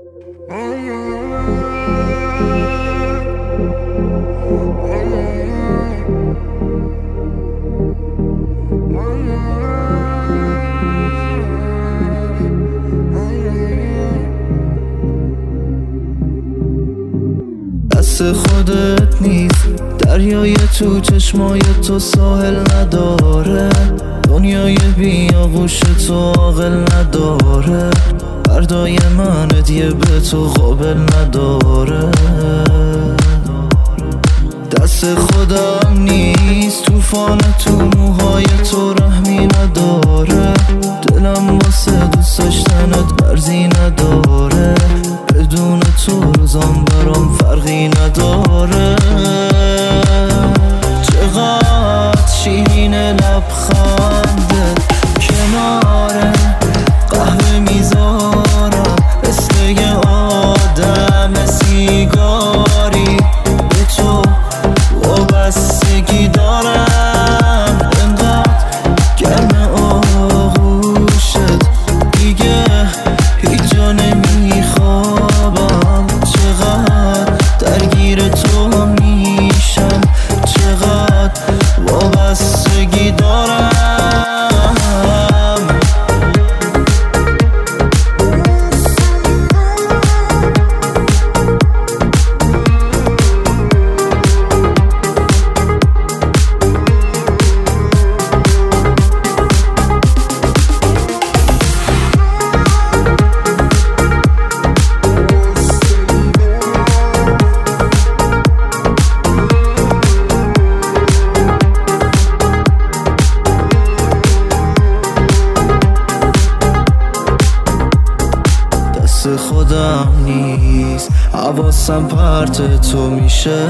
دست خودت نیست دریای تو چشمای تو ساحل نداره، دنیای بیاغوش تو عاقل نداره، فردای من هدیه به تو قابل نداره. دست خودم نیست طوفان تو موهای تو رحمی نداره، دلم واسه دوست داشتنت مرزی نداره، بدون تو روزام برام فرقی نداره. چقدر شیرین لبخندت کناره قهوه میذارم مثل یه آدم سیگاری، به تو وابستگی دارم انقدر گرم آغوشت دیگه هیچ جا نمیخوابم، چقدر درگیر تو میشم، چقدر وابستگی دارم. خودم نیست حواسم پرت تو میشه،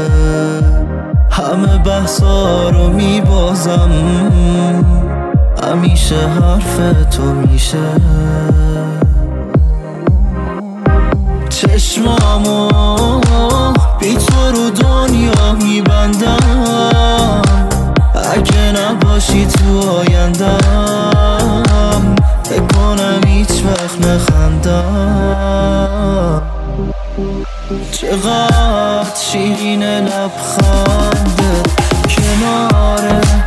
همه بحثا رو میبازم، همیشه حرف تو میشه. چشمامو بی تو رو دنیا میبندم، اگه نباشی تو آیندم فکر کنم هیچ وقت نخندم. چقدر شیرین لبخندت کناره